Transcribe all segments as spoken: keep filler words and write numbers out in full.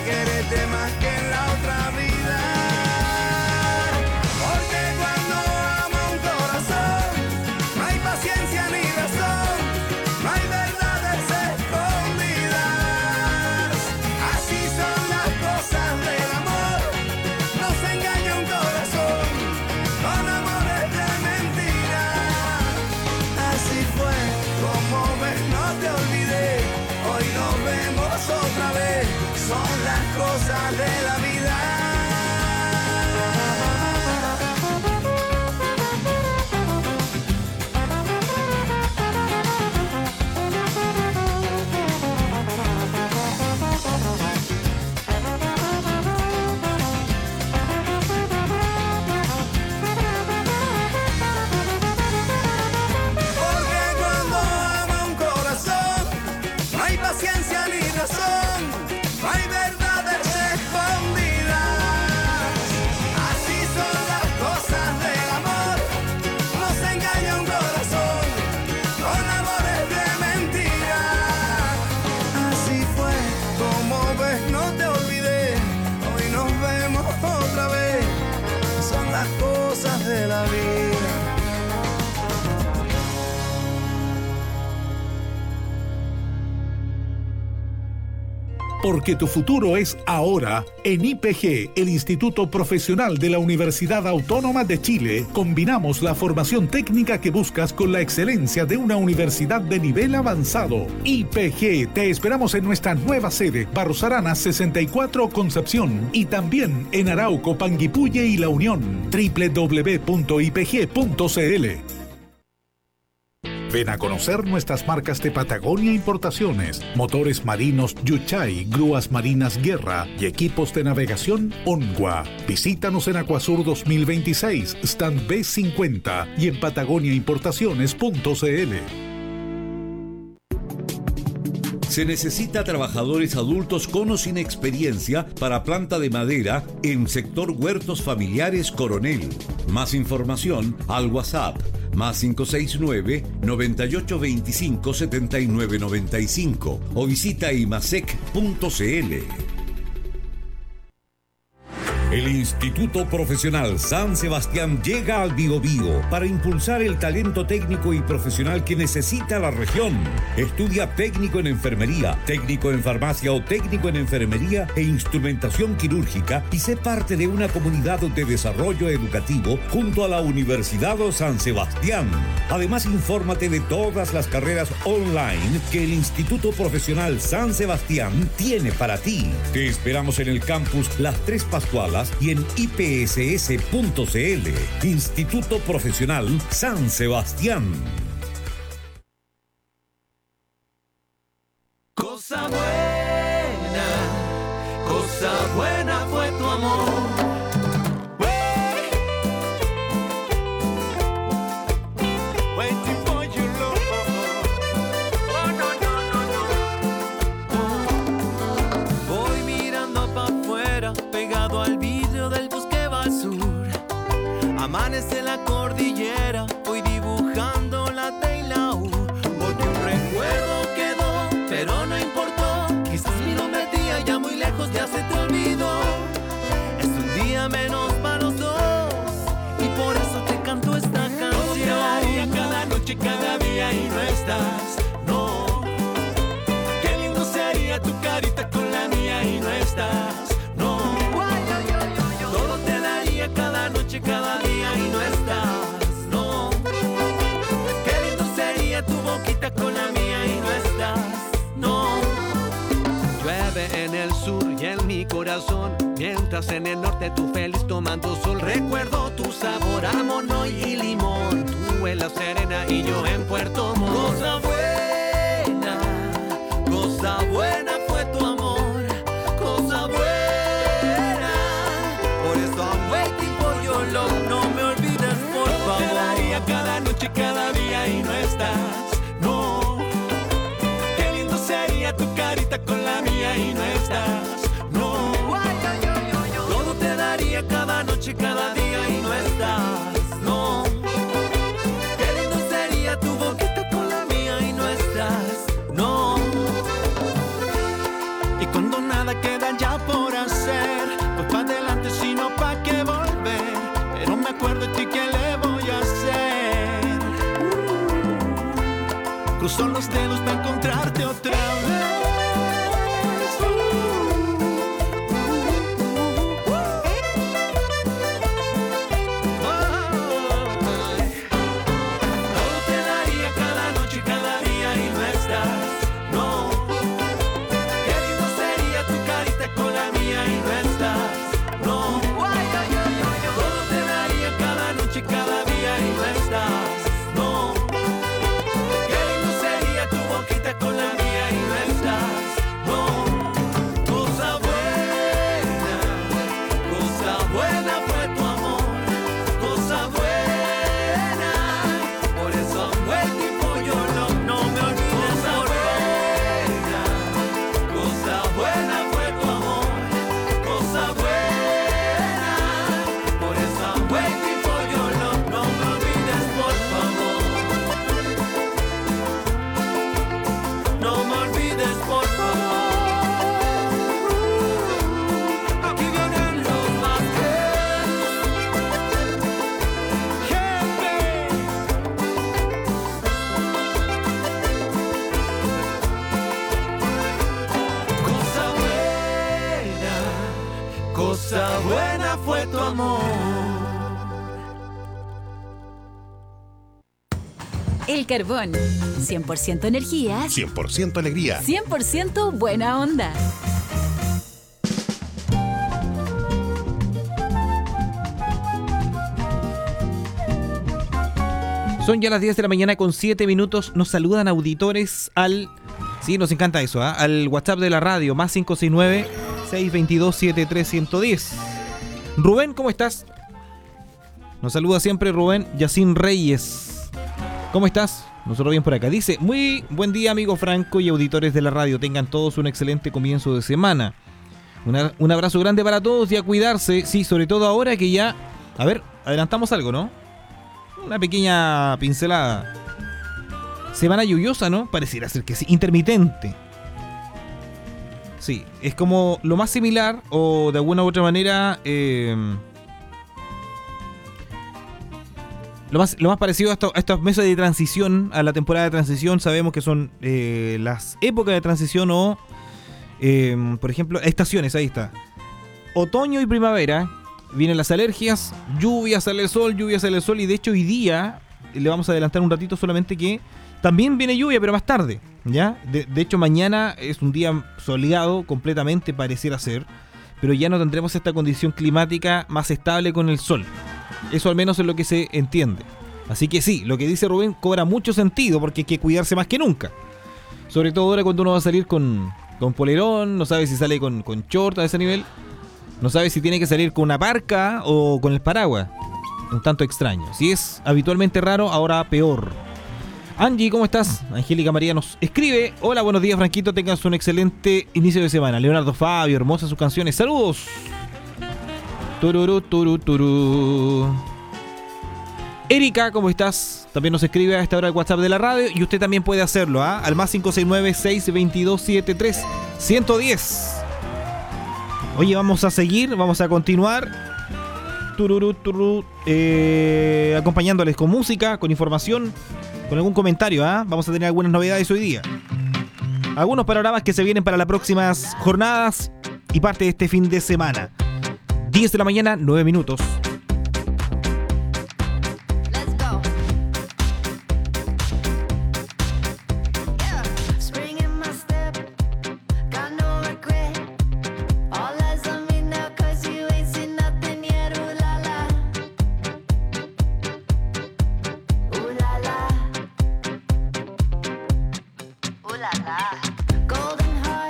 quererte más que en la otra vida. Porque cuando amo un corazón, no hay paciencia ni razón, no hay verdades escondidas. Así son las cosas del amor, no se engaña un corazón con amores de mentira. Así fue, como ves, no te olvidé, hoy nos vemos otra vez, son las cosas de la vida. Porque cuando ama un corazón, no hay paciencia ni razón, no hay verdades escondidas. Así son las cosas del amor, no se engaña un corazón con amores de mentira. Así fue, como ves, no te olvidé, hoy nos vemos otra vez, son las cosas de la vida. Porque tu futuro es ahora. En I P G, el Instituto Profesional de la Universidad Autónoma de Chile, combinamos la formación técnica que buscas con la excelencia de una universidad de nivel avanzado. I P G, te esperamos en nuestra nueva sede, Barros Aranas sesenta y cuatro, Concepción, y también en Arauco, Panguipulli y La Unión. doble u doble u doble u punto i p g punto c l. Ven a conocer nuestras marcas de Patagonia Importaciones, motores marinos Yuchai, grúas marinas Guerra y equipos de navegación Onwa. Visítanos en Acuasur dos mil veintiséis, stand B cincuenta y en patagonia importaciones punto c l. Se necesita trabajadores adultos con o sin experiencia para planta de madera en sector Huertos Familiares Coronel. Más información al WhatsApp más cinco seis nueve, noventa y ocho veinticinco, setenta y nueve noventa y cinco o visita imasec punto c l. El Instituto Profesional San Sebastián llega al Biobío para impulsar el talento técnico y profesional que necesita la región. Estudia técnico en enfermería, técnico en farmacia o técnico en enfermería e instrumentación quirúrgica y sé parte de una comunidad de desarrollo educativo junto a la Universidad San Sebastián. Además, infórmate de todas las carreras online que el Instituto Profesional San Sebastián tiene para ti. Te esperamos en el campus Las Tres Pascualas y en i p s s punto c l. Instituto Profesional San Sebastián. Cosa buena, cosa buena fue tu amor. Waiting for your love. Oh, no, no, no, no. Voy mirando para afuera, pegado al vidrio del bus que va al sur. Amanece la cordillera, voy dibujando la T y la U. Porque un recuerdo quedó, pero no importó. Quizás mi nombre tía ya muy lejos ya se te olvidó. Es un día menos para los dos y por eso te canto esta canción. Todo te daría cada noche, cada día y no estás, no. Qué lindo sería tu carita con la mía y no estás, no. Todo te daría cada noche, cada día y no estás, no. Qué lindo sería tu boquita con la mía y no estás, no. Llueve en el sur y en mi corazón, mientras en el norte tú feliz tomando sol. Recuerdo tu sabor a monoy y limón, tú en La Serena y yo en Puerto Montt. Cosa buena, cosa buena fue tu amor, cosa buena. Por eso I'm waiting for your love, no me olvides por favor. Te daría cada noche, cada día y no estás, no. Qué lindo sería tu carita con la mía y no estás, no. Todo te daría cada noche, cada día y no estás, no. Qué lindo sería tu boquita con la mía y no estás, no. Y cuando nada queda ya por Cruzó los dedos para encontrarte otra vez. Cosa buena fue tu amor. El Carbón. cien por ciento energía. cien por ciento alegría. cien por ciento buena onda. Son ya las diez de la mañana con siete minutos. Nos saludan auditores al... Sí, nos encanta eso, ¿eh? Al WhatsApp de la radio, más cinco seis nueve, seis dos dos, siete tres uno cero. Rubén, ¿cómo estás? Nos saluda siempre Rubén Yacín Reyes. ¿Cómo estás? Nosotros bien por acá. Dice, muy buen día, amigo Franco y auditores de la radio. Tengan todos un excelente comienzo de semana. Una, un abrazo grande para todos y a cuidarse. Sí, sobre todo ahora que ya... A ver, adelantamos algo, ¿no? Una pequeña pincelada. Semana lluviosa, ¿no? Pareciera ser que sí. Intermitente. Sí, es como lo más similar o de alguna u otra manera eh, lo más lo más parecido a, esto, a estos meses de transición, a la temporada de transición. Sabemos que son eh, las épocas de transición o eh, por ejemplo estaciones. Ahí está, otoño y primavera. Vienen las alergias, lluvia, sale el sol, lluvia, sale el sol. Y de hecho hoy día le vamos a adelantar un ratito solamente que también viene lluvia, pero más tarde, ¿ya? De, de hecho, mañana es un día soleado completamente, pareciera ser, pero ya no tendremos esta condición climática más estable con el sol. Eso al menos es lo que se entiende. Así que sí, lo que dice Rubén cobra mucho sentido porque hay que cuidarse más que nunca. Sobre todo ahora cuando uno va a salir con, con polerón, no sabe si sale con, con short a ese nivel, no sabe si tiene que salir con una parca o con el paraguas. Un tanto extraño. Si es habitualmente raro, ahora peor. Angie, ¿cómo estás? Angélica María nos escribe. Hola, buenos días, Franquito. Tengas un excelente inicio de semana. Leonardo Fabio, hermosas sus canciones. Saludos. Tururú, turú, turú. Erika, ¿cómo estás? También nos escribe a esta hora el WhatsApp de la radio. Y usted también puede hacerlo, ¿ah? ¿eh? Al más cinco seis nueve, seis dos dos, siete tres uno cero. Oye, vamos a seguir, vamos a continuar. Tururú, turú, eh, acompañándoles con música, con información, con algún comentario, ¿ah? ¿eh? Vamos a tener algunas novedades hoy día. Algunos panoramas que se vienen para las próximas jornadas y parte de este fin de semana. diez de la mañana, nueve minutos.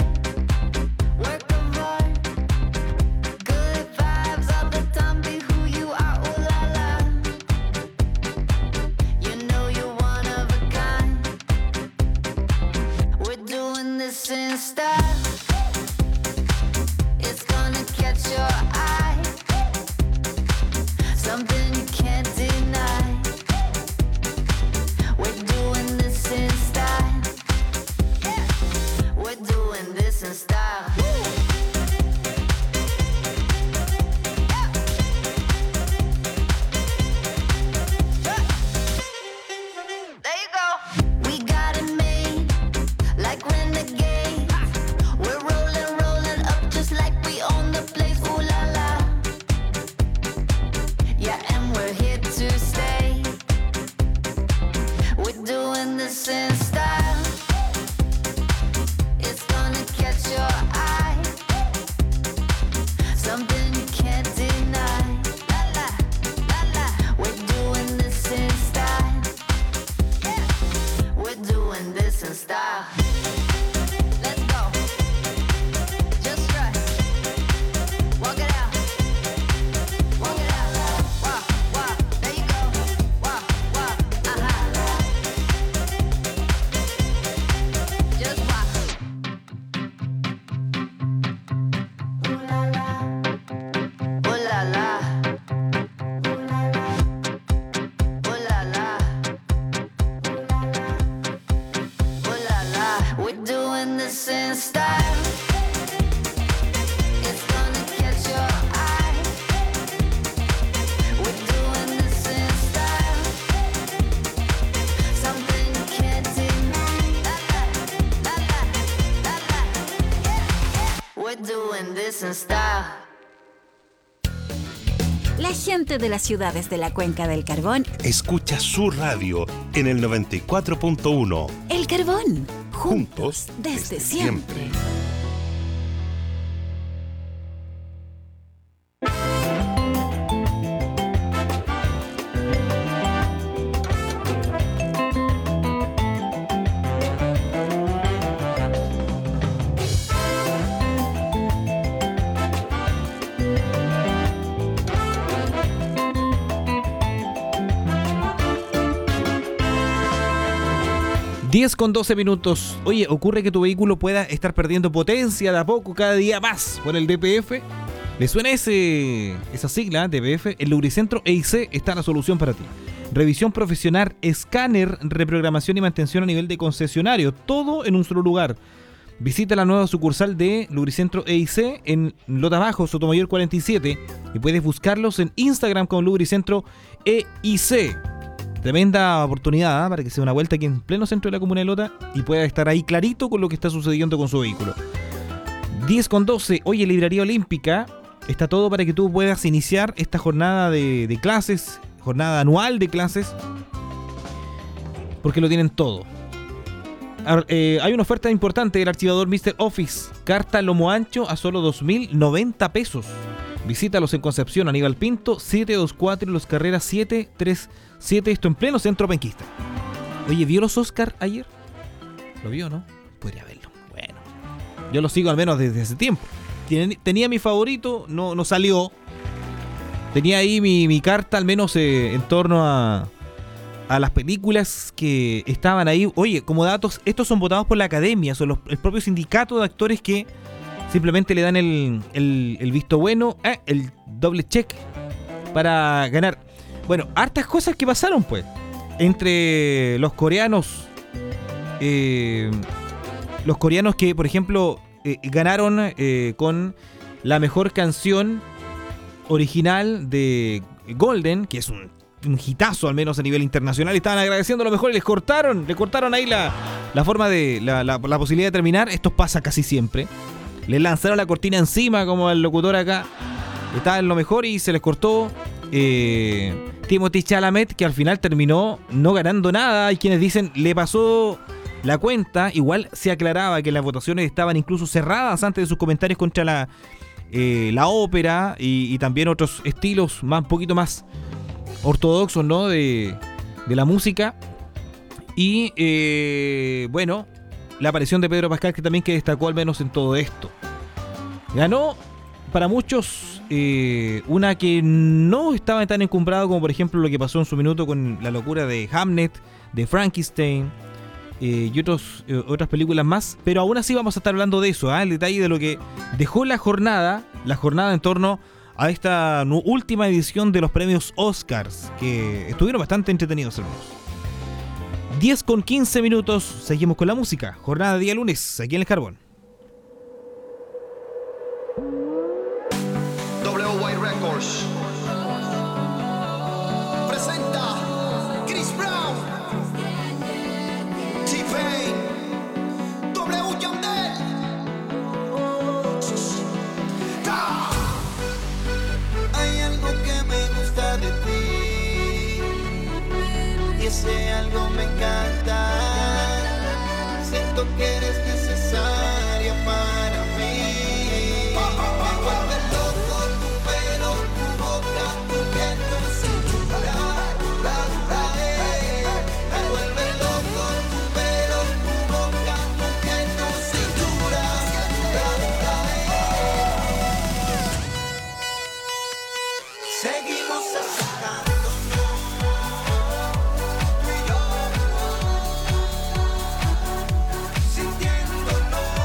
Who you La gente de las ciudades de la Cuenca del Carbón escucha su radio en el noventa y cuatro punto uno. El Carbón, juntos desde, desde siempre. siempre. diez con doce minutos. Oye, ocurre que tu vehículo pueda estar perdiendo potencia de a poco cada día más por el D P F. ¿Le suena ese, esa sigla, D P F? El Lubricentro E I C está la solución para ti. Revisión profesional, escáner, reprogramación y mantención a nivel de concesionario. Todo en un solo lugar. Visita la nueva sucursal de Lubricentro E I C en Lota Bajo, Sotomayor cuarenta y siete. Y puedes buscarlos en Instagram con Lubricentro E I C. Tremenda oportunidad, ¿eh? Para que se dé una vuelta aquí en pleno centro de la comuna de Lota y pueda estar ahí clarito con lo que está sucediendo con su vehículo. diez con doce. Oye, Librería Olímpica está todo para que tú puedas iniciar esta jornada de, de clases, jornada anual de clases, porque lo tienen todo. Ar, eh, hay una oferta importante del archivador míster Office, carta lomo ancho a solo dos mil noventa pesos. Visítalos en Concepción, Aníbal Pinto, setecientos veinticuatro, Los Carreras setecientos treinta y siete, esto en pleno centro penquista. Oye, ¿vio los Oscar ayer? ¿Lo vio, no? Podría verlo. Bueno, yo lo sigo al menos desde ese tiempo. Tenía mi favorito, no, no salió. Tenía ahí mi, mi carta, al menos eh, en torno a, a las películas que estaban ahí. Oye, como datos, estos son votados por la academia, son los, el propio sindicato de actores que simplemente le dan el, el, el visto bueno, eh, el doble check para ganar. Bueno, hartas cosas que pasaron, pues. Entre los coreanos, eh, los coreanos que, por ejemplo, eh, ganaron eh, con la mejor canción original de Golden, que es un, un hitazo al menos a nivel internacional. Estaban agradeciendo lo mejor y les cortaron, le cortaron ahí la, la forma de, la, la, la posibilidad de terminar. Esto pasa casi siempre. Le lanzaron la cortina encima como al locutor acá. Estaba en lo mejor y se les cortó. Eh, Timothée Chalamet, que al final terminó no ganando nada. Hay quienes dicen le pasó la cuenta. Igual se aclaraba que las votaciones estaban incluso cerradas antes de sus comentarios contra la, eh, la ópera y, y también otros estilos más, un poquito más ortodoxos, ¿no? de, de la música. Y eh, bueno, la aparición de Pedro Pascal, que también que destacó al menos en todo esto. Ganó para muchos eh, una que no estaba tan encumbrado como por ejemplo lo que pasó en su minuto con la locura de Hamnet, de Frankenstein eh, y otros, eh, otras películas más. Pero aún así vamos a estar hablando de eso, ¿eh? El detalle de lo que dejó la jornada, la jornada en torno a esta última edición de los premios Oscars, que estuvieron bastante entretenidos, hermanos. diez con quince minutos, seguimos con la música. Jornada de día lunes, aquí en El Carbón. W Y Records presenta Chris Brown, T-Pain, W Yandel. ¡Ah! Hay algo que me gusta de ti y ese algo me encanta. Siento que eres necesaria para mí. Me vuelve loco tu pelo, tu boca, tu piel, tu cintura. La, la, eh. Me vuelve loco tu pelo, tu boca, tu piel, tu cintura. La, la, eh. Seguimos acercándonos, tú y yo, sintiéndonos.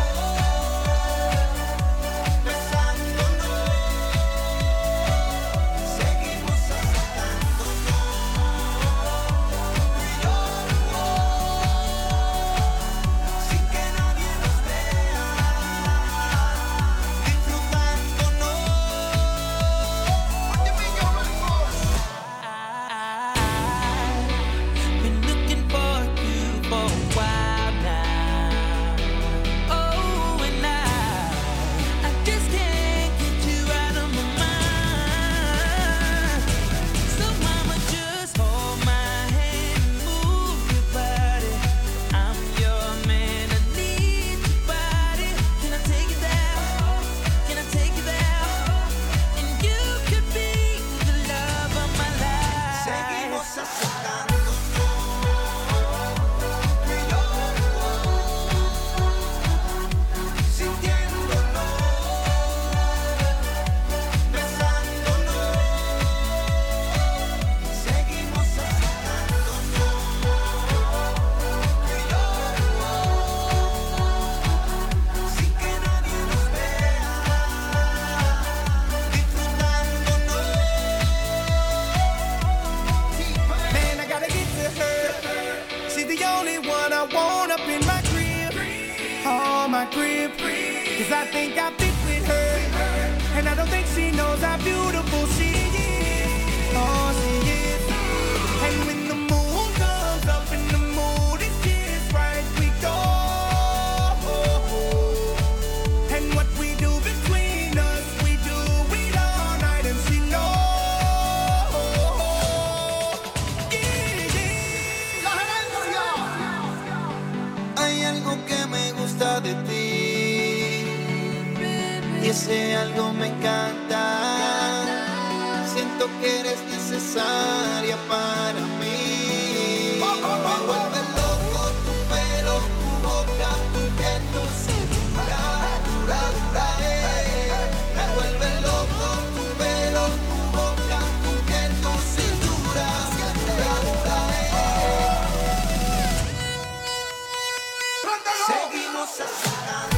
my crib. Cause I think I fit with her. And I don't think she knows how beautiful she is. Oh, she is. And when the moon comes up and the mood is just right, we go. And what we do between us, we do it all night, and she knows. Yeah, yeah. La gerencia. Hay algo que me gusta de ti, y ese algo me encanta. Siento que eres necesaria para mí. Me vuelve loco tu pelo, tu boca, tu piel, tu cintura, dura, dura, eh. Me vuelve loco tu pelo, tu boca, tu piel, tu cintura, dura, dura, eh. Seguimos acercando.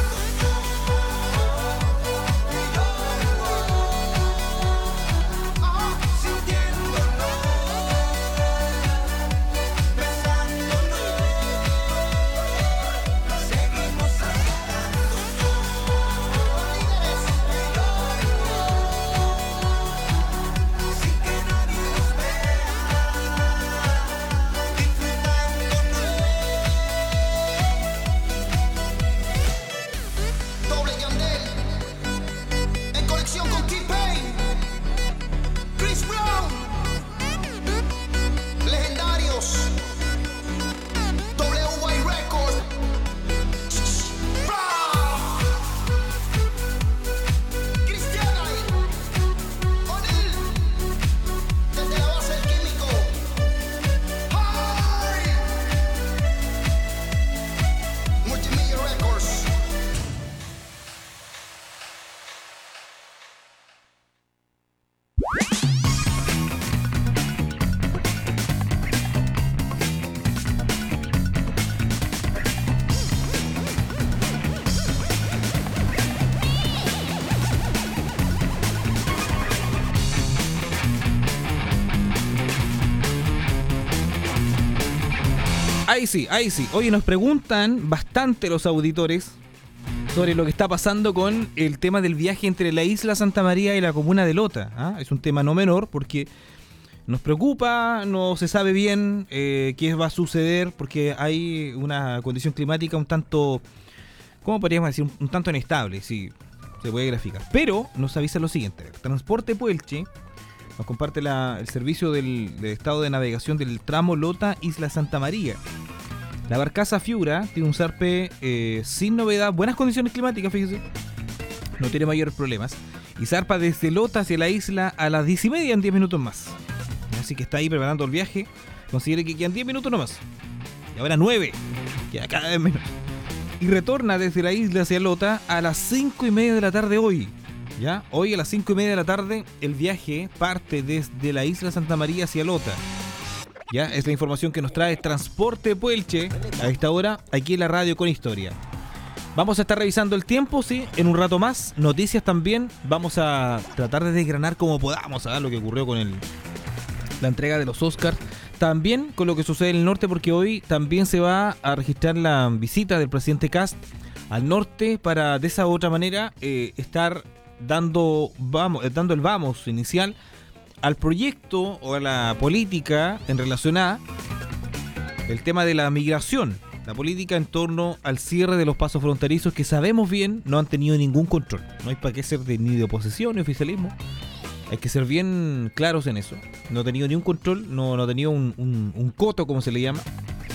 Ahí sí, ahí sí. Oye, nos preguntan bastante los auditores sobre lo que está pasando con el tema del viaje entre la isla Santa María y la comuna de Lota. ¿Ah? Es un tema no menor porque nos preocupa, no se sabe bien eh, qué va a suceder porque hay una condición climática un tanto, ¿cómo podríamos decir? Un, un tanto inestable, sí, se puede graficar. Pero nos avisa lo siguiente: Transporte Puelche nos comparte la, el servicio del, del estado de navegación del tramo Lota-Isla Santa María. La barcaza Fiura tiene un zarpe eh, sin novedad, buenas condiciones climáticas, fíjese, no tiene mayores problemas, y zarpa desde Lota hacia la isla a las diez y media en diez minutos más. Así que está ahí preparando el viaje. Considere que quedan diez minutos nomás, y ahora nueve, queda cada vez menos. Y retorna desde la isla hacia Lota a las cinco y media de la tarde hoy. ¿Ya? Hoy a las cinco y media de la tarde el viaje parte desde la isla Santa María hacia Lota. Ya, es la información que nos trae Transporte Puelche a esta hora aquí en la radio con historia. Vamos a estar revisando el tiempo, sí, en un rato más. Noticias también. Vamos a tratar de desgranar como podamos, ¿eh? Lo que ocurrió con el, la entrega de los Oscars. También con lo que sucede en el norte, porque hoy también se va a registrar la visita del presidente Kast al norte para de esa u otra manera eh, estar dando, vamos, dando el vamos inicial al proyecto o a la política en relación a el tema de la migración, la política en torno al cierre de los pasos fronterizos que sabemos bien no han tenido ningún control. No hay para qué ser de, ni de oposición ni oficialismo, hay que ser bien claros en eso. No ha tenido ni un control, no, no ha tenido un, un, un coto como se le llama,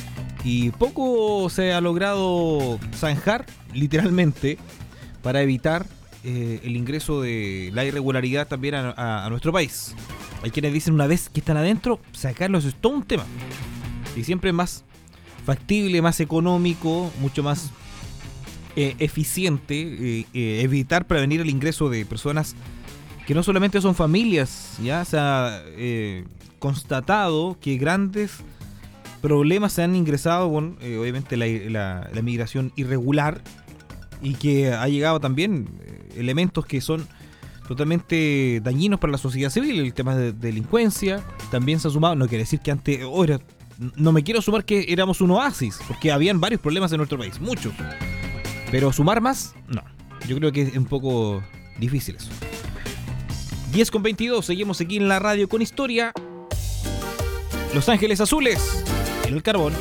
y poco se ha logrado zanjar literalmente para evitar Eh, el ingreso de la irregularidad también a, a, a nuestro país. Hay quienes dicen una vez que están adentro, sacarlos es todo un tema. Y siempre más factible, más económico, mucho más eh, eficiente eh, eh, evitar, prevenir el ingreso de personas que no solamente son familias. Ya se ha eh, constatado que grandes problemas se han ingresado con eh, obviamente la, la, la migración irregular, y que ha llegado también elementos que son totalmente dañinos para la sociedad civil. El tema de delincuencia también se ha sumado. No quiere decir que antes, oh, era, no me quiero sumar que éramos un oasis, porque habían varios problemas en nuestro país, muchos. Pero sumar más, no. Yo creo que es un poco difícil eso. diez con veintidós, seguimos aquí en la radio con historia. Los Ángeles Azules, en el carbón.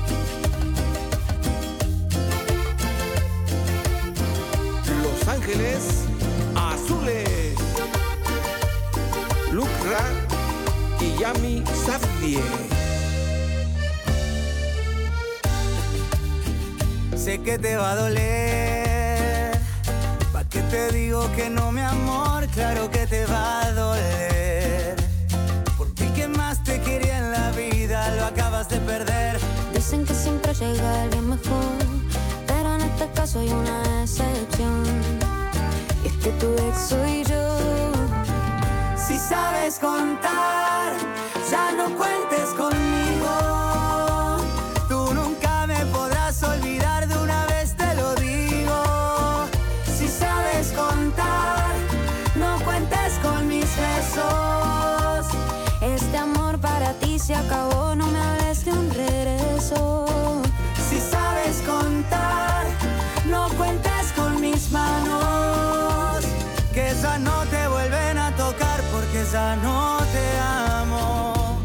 Los Ángeles Azules. Lucra y Yami Safdie. Sé que te va a doler. ¿Pa' qué te digo que no, mi amor? Claro que te va a doler. Porque el que más te quería en la vida lo acabas de perder. Dicen que siempre llega alguien mejor, pero en este caso hay una excepción. Y es que tu ex soy yo. Si sabes contar, ya no cuentes conmigo. Tú nunca me podrás olvidar, de una vez te lo digo. Si sabes contar, no cuentes con mis besos. Este amor para ti se acabó, no me hables de un regreso. Si sabes contar, no cuentes con mis manos, que ya no te vuelven a tocar porque ya no te amo.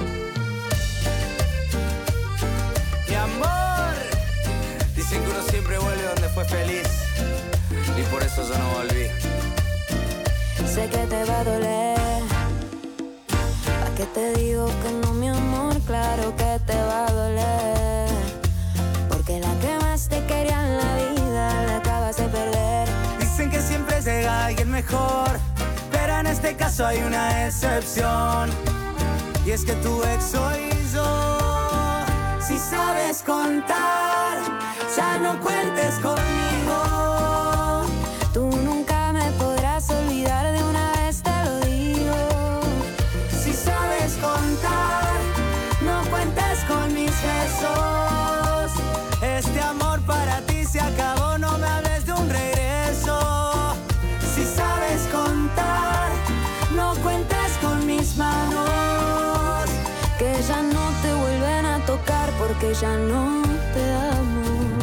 Mi amor, dicen que uno siempre vuelve donde fue feliz, y por eso yo no volví. Sé que te va a doler. ¿Pa' qué te digo que no, mi amor? Claro que te va a doler. Porque la que más te quería en la vida la acabas de perder. Dicen que siempre llega alguien mejor, pero en este caso hay una excepción. Y es que tu ex soy yo. Si sabes contar, ya no cuentes conmigo. Tú nunca me podrás olvidar, de una vez te lo digo. Si sabes contar, no cuentes con mis besos. Este amor para ti se acabó, no me hables de un regreso. Si sabes contar, no cuentes con mis manos, Que ya no te vuelven a tocar porque ya no te amo.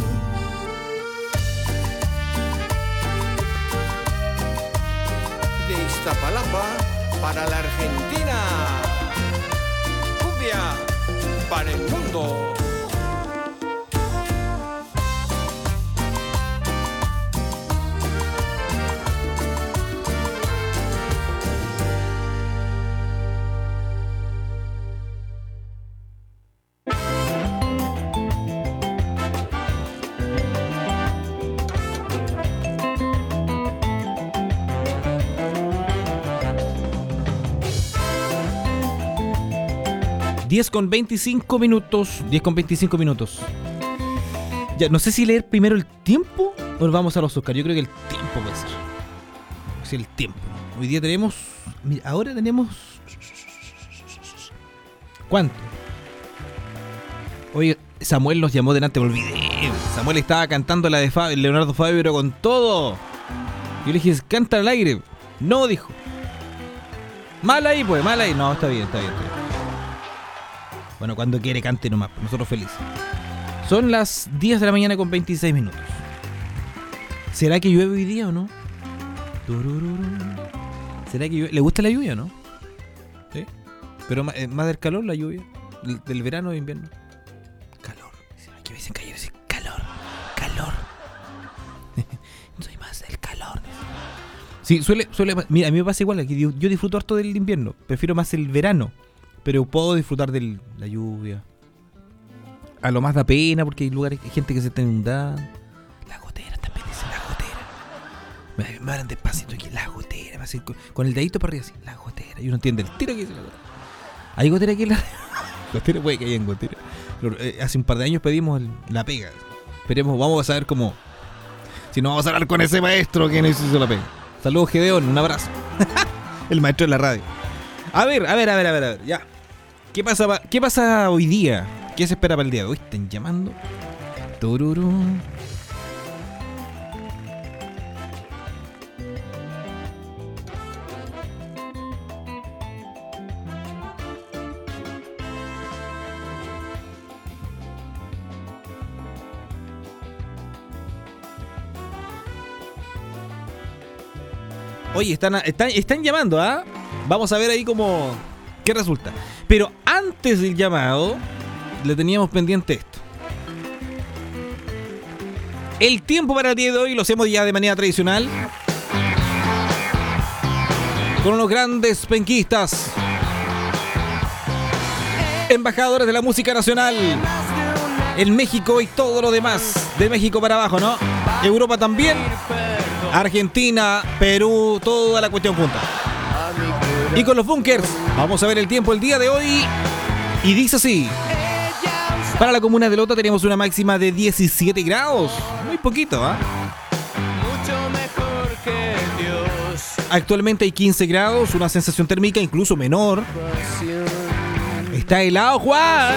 De Iztapalapa para la Argentina. Cumbia para el mundo. diez con veinticinco minutos. diez con veinticinco minutos. Ya, no sé si leer primero el tiempo o nos vamos a los Oscar. Yo creo que el tiempo puede ser. Sí, el tiempo. Hoy día tenemos. Mira, ahora tenemos. ¿Cuánto? Oye, Samuel nos llamó delante, me olvidé. Samuel estaba cantando la de Fab- Leonardo Fabio con todo. Yo le dije, canta al aire. No, dijo. Mal ahí, pues, mal ahí. No, está bien, está bien, está bien. Bueno, cuando quiere cante nomás, nosotros felices. Son las diez de la mañana con veintiséis minutos. ¿Será que llueve hoy día o no? Turururu. ¿Será que llueve? ¿Le gusta la lluvia o no? ¿Sí? Pero más, más del calor, la lluvia. Del, del verano o invierno. Calor. Aquí me dicen que ayer dice calor. Calor. Soy más del calor. Sí, suele, suele. Mira, a mí me pasa igual. Aquí yo, yo disfruto harto del invierno. Prefiero más el verano. Pero puedo disfrutar de la lluvia. A lo más da pena porque hay lugares, hay gente que se está inundando. La gotera también dice, la gotera. Me, me hablan despacito aquí, la gotera. Me hacen con, con el dedito para arriba así, la gotera. Y uno entiende el tiro que dice la gotera. ¿Hay gotera aquí en la gotera? Puede que haya en gotera. Pero, eh, hace un par de años pedimos el, la pega. Esperemos, vamos a saber cómo. Si no, vamos a hablar con ese maestro que nos hizo la pega. Saludos, Gedeón, un abrazo. El maestro de la radio. A ver, a ver, a ver, a ver, a ver, ya. ¿Qué pasa, ¿Qué pasa hoy día? ¿Qué se espera para el día de hoy? ¿Están llamando? Tururú. Oye, están, están, están llamando, ¿ah? ¿eh? Vamos a ver ahí cómo... ¿Qué resulta? Pero antes del llamado, le teníamos pendiente esto. El tiempo para el día de hoy lo hacemos ya de manera tradicional. Con unos grandes penquistas. Embajadores de la música nacional. En México y todo lo demás. De México para abajo, ¿no? Europa también. Argentina, Perú, toda la cuestión junta. Y con los bunkers, vamos a ver el tiempo el día de hoy. Y dice así. Para la comuna de Lota tenemos una máxima de diecisiete grados. Muy poquito, ¿ah? ¿eh? Actualmente hay quince grados, una sensación térmica incluso menor. Está helado, Juan.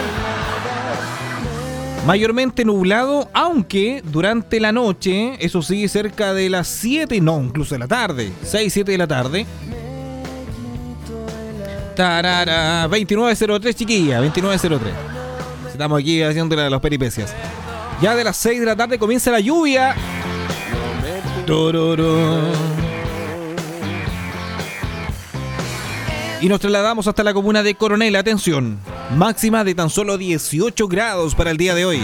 Mayormente nublado, aunque durante la noche, eso sí, cerca de las siete, no, incluso de la tarde, seis, siete de la tarde. Tarara, veintinueve cero tres, chiquilla, veintinueve cero tres. Estamos aquí haciendo las peripecias. Ya de las seis de la tarde comienza la lluvia. Tororo. Y nos trasladamos hasta la comuna de Coronel. Atención, máxima de tan solo dieciocho grados para el día de hoy.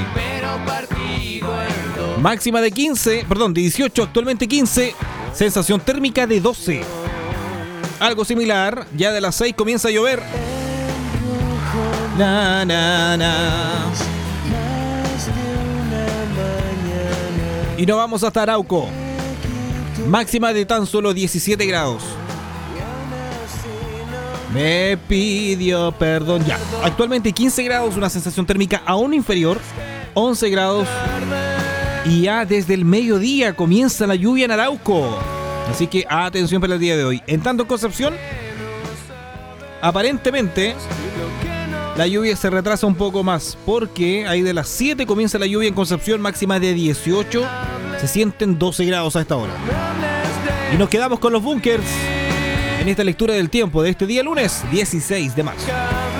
Máxima de quince, perdón, dieciocho, actualmente quince. Sensación térmica de doce. Algo similar, ya de las seis comienza a llover. Na, na, na. Y nos vamos hasta Arauco. Máxima de tan solo diecisiete grados. Me pidió perdón. Ya. Actualmente quince grados, una sensación térmica aún inferior. once grados. Y ya desde el mediodía comienza la lluvia en Arauco. Así que atención para el día de hoy. En tanto en Concepción, aparentemente la lluvia se retrasa un poco más, porque ahí de las siete comienza la lluvia en Concepción, máxima de dieciocho. Se sienten doce grados a esta hora. Y nos quedamos con los bunkers en esta lectura del tiempo de este día lunes dieciséis de marzo.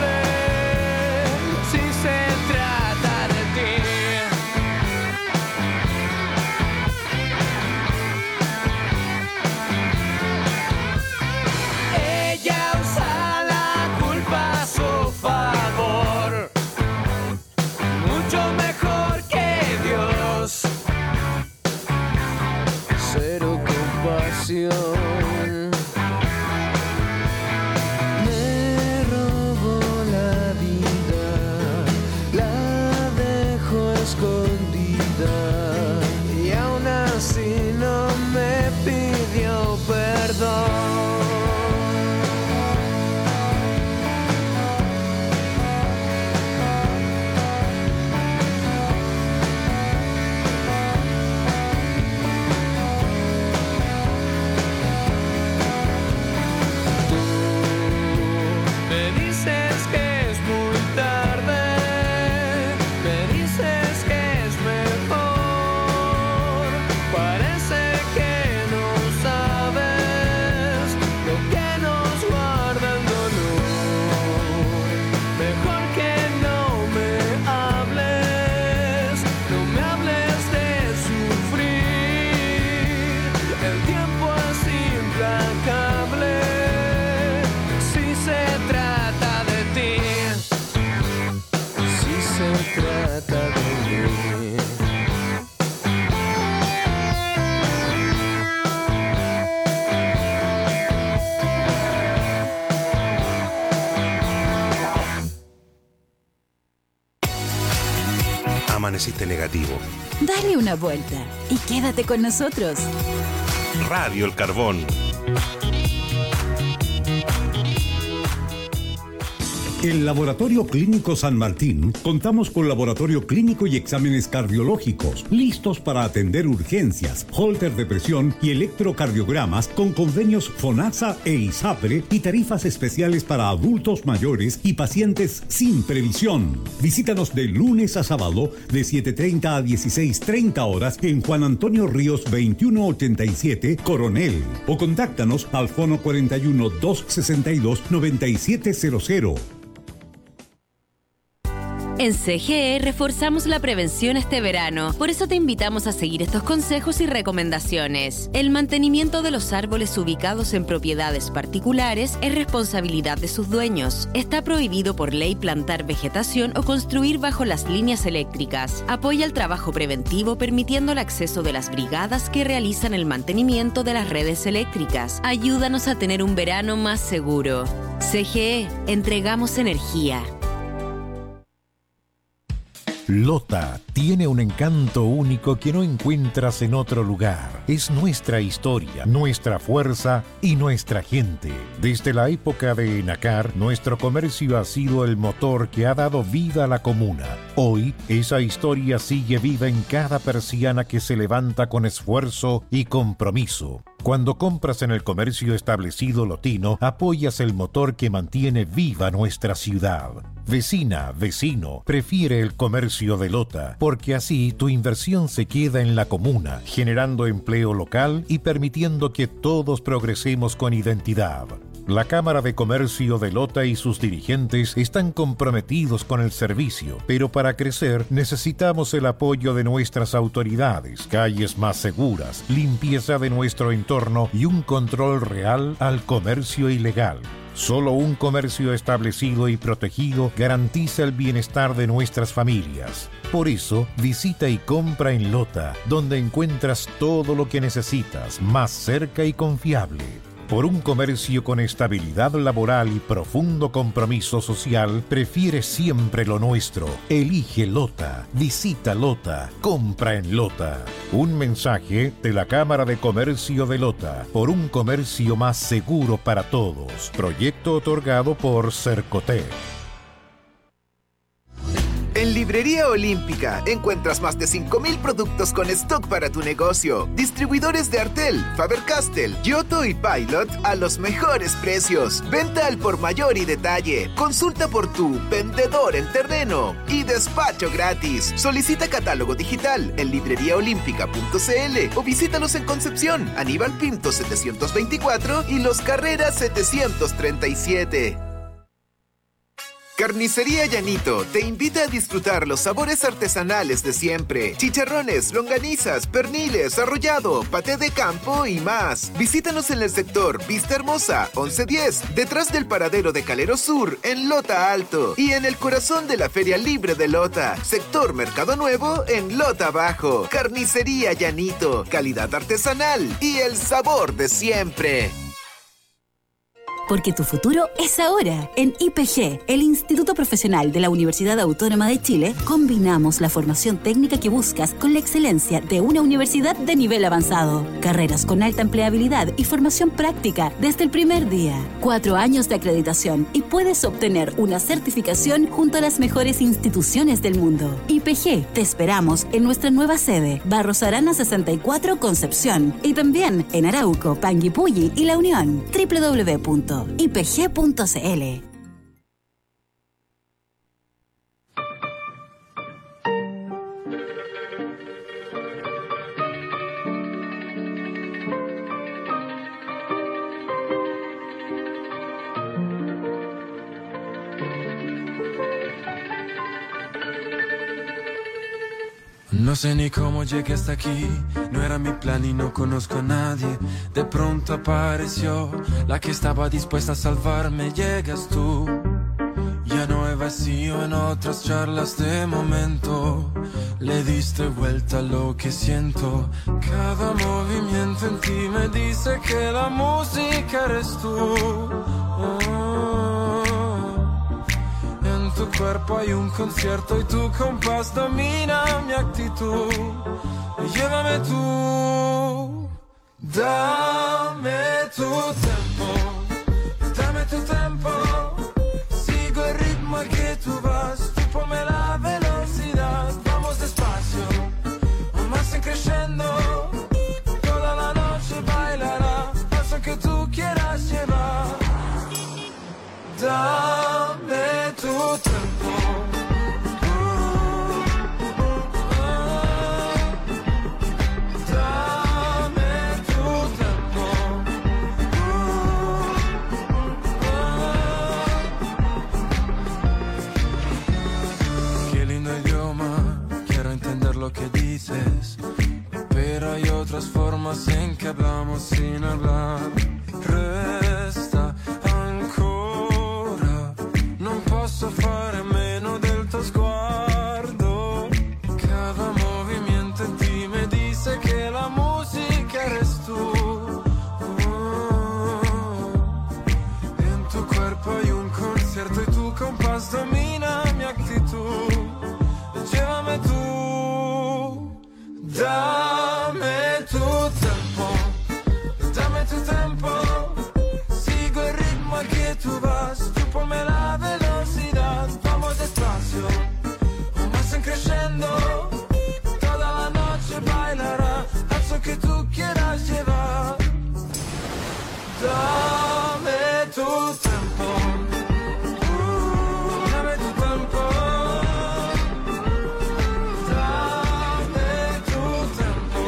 Me robó la vida, la dejo escondida y aún así no me pidió perdón. Amaneciste negativo. Dale una vuelta y quédate con nosotros. Radio El Carbón. En Laboratorio Clínico San Martín contamos con laboratorio clínico y exámenes cardiológicos listos para atender urgencias, holter de presión y electrocardiogramas con convenios FONASA e ISAPRE y tarifas especiales para adultos mayores y pacientes sin previsión. Visítanos de lunes a sábado de siete treinta a dieciséis treinta horas en Juan Antonio Ríos veintiuno ochenta y siete, Coronel, o contáctanos al fono cuarenta y uno, doscientos sesenta y dos, noventa y siete cero cero. En C G E reforzamos la prevención este verano, por eso te invitamos a seguir estos consejos y recomendaciones. El mantenimiento de los árboles ubicados en propiedades particulares es responsabilidad de sus dueños. Está prohibido por ley plantar vegetación o construir bajo las líneas eléctricas. Apoya el trabajo preventivo permitiendo el acceso de las brigadas que realizan el mantenimiento de las redes eléctricas. Ayúdanos a tener un verano más seguro. C G E, entregamos energía. Lota tiene un encanto único que no encuentras en otro lugar. Es nuestra historia, nuestra fuerza y nuestra gente. Desde la época de Enacar, nuestro comercio ha sido el motor que ha dado vida a la comuna. Hoy, esa historia sigue viva en cada persiana que se levanta con esfuerzo y compromiso. Cuando compras en el comercio establecido lotino, apoyas el motor que mantiene viva nuestra ciudad. Vecina, vecino, prefiere el comercio de Lota, porque así tu inversión se queda en la comuna, generando empleo local y permitiendo que todos progresemos con identidad. La Cámara de Comercio de Lota y sus dirigentes están comprometidos con el servicio, pero para crecer necesitamos el apoyo de nuestras autoridades, calles más seguras, limpieza de nuestro entorno y un control real al comercio ilegal. Solo un comercio establecido y protegido garantiza el bienestar de nuestras familias. Por eso, visita y compra en Lota, donde encuentras todo lo que necesitas, más cerca y confiable. Por un comercio con estabilidad laboral y profundo compromiso social, prefiere siempre lo nuestro. Elige Lota, visita Lota, compra en Lota. Un mensaje de la Cámara de Comercio de Lota, por un comercio más seguro para todos. Proyecto otorgado por Cercotec. En Librería Olímpica encuentras más de cinco mil productos con stock para tu negocio. Distribuidores de Artel, Faber-Castell, Giotto y Pilot a los mejores precios. Venta al por mayor y detalle. Consulta por tu vendedor en terreno y despacho gratis. Solicita catálogo digital en librería olímpica punto c l o visítalos en Concepción, Aníbal Pinto setecientos veinticuatro y Los Carreras setecientos treinta y siete. Carnicería Llanito te invita a disfrutar los sabores artesanales de siempre. Chicharrones, longanizas, perniles, arrollado, paté de campo y más. Visítanos en el sector Vista Hermosa, once diez, detrás del paradero de Calero Sur, en Lota Alto. Y en el corazón de la Feria Libre de Lota, sector Mercado Nuevo, en Lota Bajo. Carnicería Llanito, calidad artesanal y el sabor de siempre. Porque tu futuro es ahora. En I P G, el Instituto Profesional de la Universidad Autónoma de Chile, combinamos la formación técnica que buscas con la excelencia de una universidad de nivel avanzado. Carreras con alta empleabilidad y formación práctica desde el primer día. Cuatro años de acreditación y puedes obtener una certificación junto a las mejores instituciones del mundo. I P G, te esperamos en nuestra nueva sede, Barros Arana sesenta y cuatro, Concepción. Y también en Arauco, Panguipulli y La Unión. doble u doble u doble u punto i p g punto c l. No sé ni cómo llegué hasta aquí, no era mi plan y no conozco a nadie. De pronto apareció la que estaba dispuesta a salvarme, llegas tú. Ya no hay vacío en otras charlas de momento. Le diste vuelta a lo que siento. Cada movimiento en ti me dice que la música eres tú. Oh, en tu cuerpo hay un concierto y tu compás domina mi actitud. Llévame tú, dame tu tiempo, dame tu tiempo. Sigo el ritmo al que tú vas, tú ponme la velocidad. Vamos despacio, más en crescendo. Toda la noche bailará, paso que tú quieras llevar. Dame tu tiempo. compás domina mi actitud. Llévame tú, dame tu tiempo, dame tu tiempo. Sigo el ritmo al que tú vas, tú ponme la velocidad. Vamos despacio, un más en crescendo. Toda la noche bailará, haz lo que tú quieras llevar. Dame tu tiempo, uh, dame tu tiempo, dame tu tiempo,